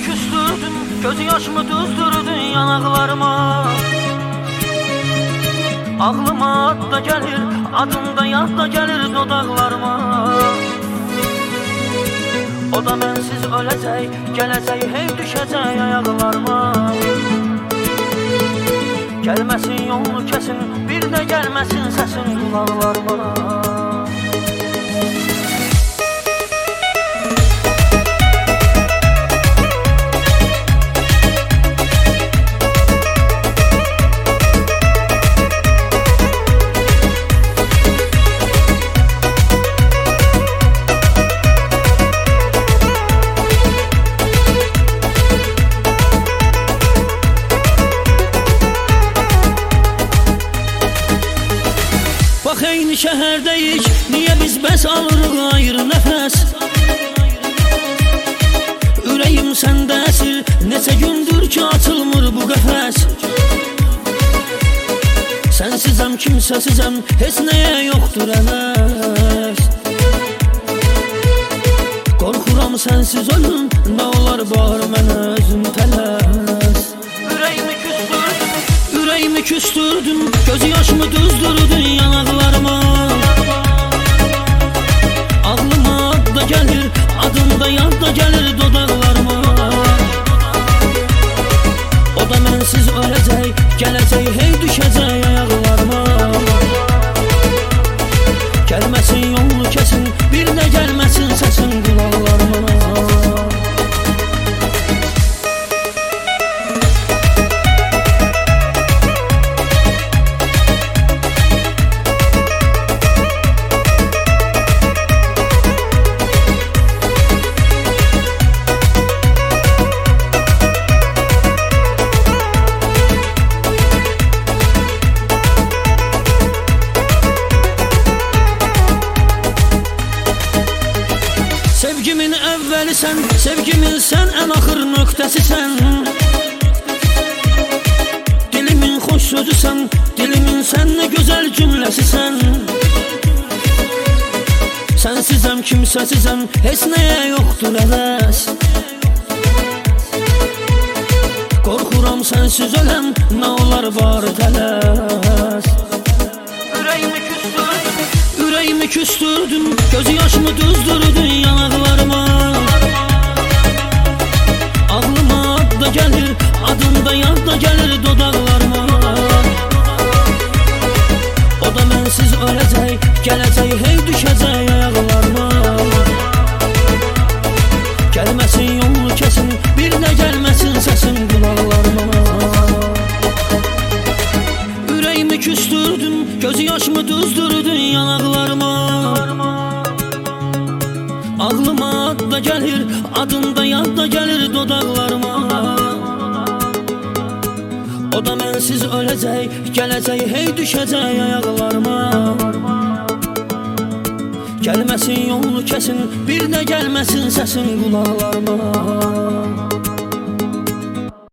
küstürdün, göz yaşımı düzdürdün yanaklarıma. Ağlıma da gelir, adında yad da gelir dodaqlarıma. O da mənsiz öləcək, gələcək, hey düşəcək ayaqlarıma. Gəlməsin yolunu kəsin, bir də gəlməsin səsin qulaqlarıma. Bax eyni şəhərdəyik, niyə biz bəs alırıq ayrı nəfəs? Ürəyim səndə əsir, neçə gündür ki açılmır bu qəfəs. Sənsizəm, kimsəsizəm, heç nəyə yoxdur əvəz. Qorxuram sənsiz ölüm, nə olar bağır mənə özün tələs. Ürəyimi küstürdün, göz yaşımı düzdürdün yanaqlarıma. Ağlıma da gəlir, adımda yad da gəlir dodaqlarıma. O da mənsiz öləcək, gələcək, hey düşəcək ayaqlarıma. Gəlməsin yolunu kəsin, bir də gəlməsin səsin qulaqlarıma. Sevgimin əvvəli sən, sevgimin sən, ən axır nöqtəsi sən. Dilimin xoş sözü sən, dilimin sən, nə gözəl cümləsi sən. Sənsizəm, kimsəsizəm, heç nəyə yoxdur əvəz. Qorxuram sənsiz öləm, nə olar var tələs. Ürəyimi küstürdün, göz yaşımı düzdürdün yanaqlarıma. Ağlıma da gəlir, adında yad da gəlir dodaqlarıma. O da mənsiz öləcək, gələcək, hey düşəcək ayaqlarıma. Gəlməsin yolunu kəsin, bir də gəlməsin səsin qulaqlarıma. Ürəyimi küstürdün, göz yaşımı düzdürdün yanaqlarıma. Ağlıma da gəlir, adında yad da gəlir dodaqlarıma. O da mənsiz öləcək, gələcək, hey düşəcək ayaqlarıma. Gəlməsin yolunu kəsin, bir də gəlməsin səsin qulaqlarıma.